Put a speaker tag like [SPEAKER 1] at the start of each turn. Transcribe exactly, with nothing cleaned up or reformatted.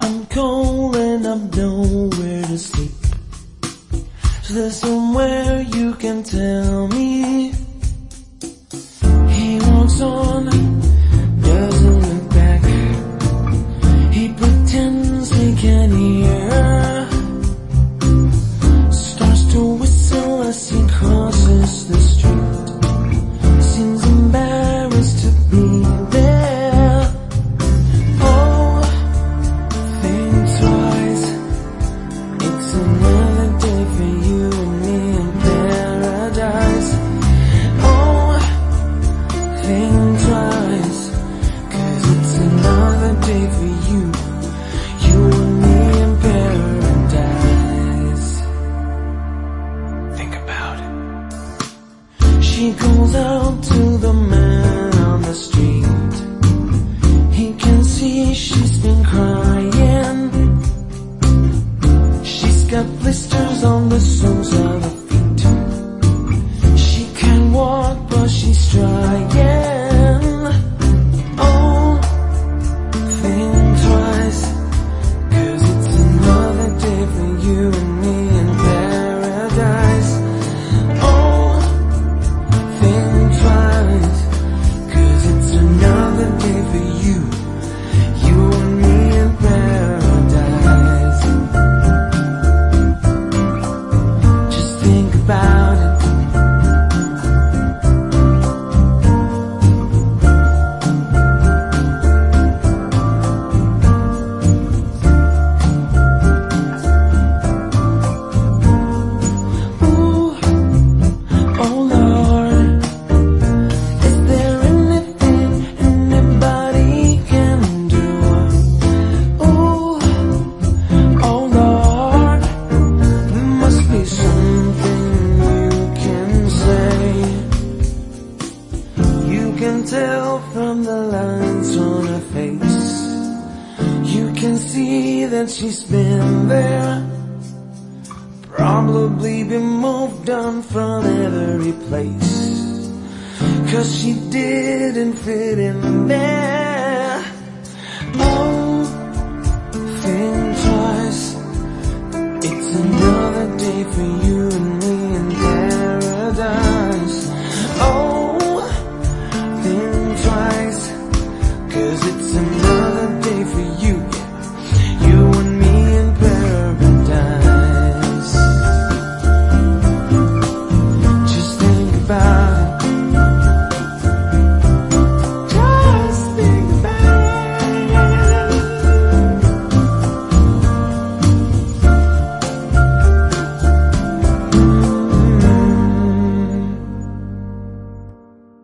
[SPEAKER 1] I'm cold and I've nowhere to sleep. So there's somewhere you can tell me. He walks on, doesn't look back. He pretends he can hear. Starts to whistle as he crosses the street. Seems embarrassed to be there. Oh, think twice. It's another day for you and me in paradise. Oh, think twice, 'cause it's another day for you, you and me in paradise. Think about it. She calls out to the man on the street. He can see she's been crying. She's got blisters on the soles of her feet. She can't walk but she's trying. Oh, think twice, 'cause it's another day for you and me in paradise. Oh, think twice, 'cause it's another day for you, you and me in paradise. Just think about it. Ooh, oh Lord, is there anything anybody can do? Ooh, oh Lord, there must be something you can say. You can tell from the lines on her face. You can see that she's been there. Probably been moved on from every place, 'cause she didn't fit in there.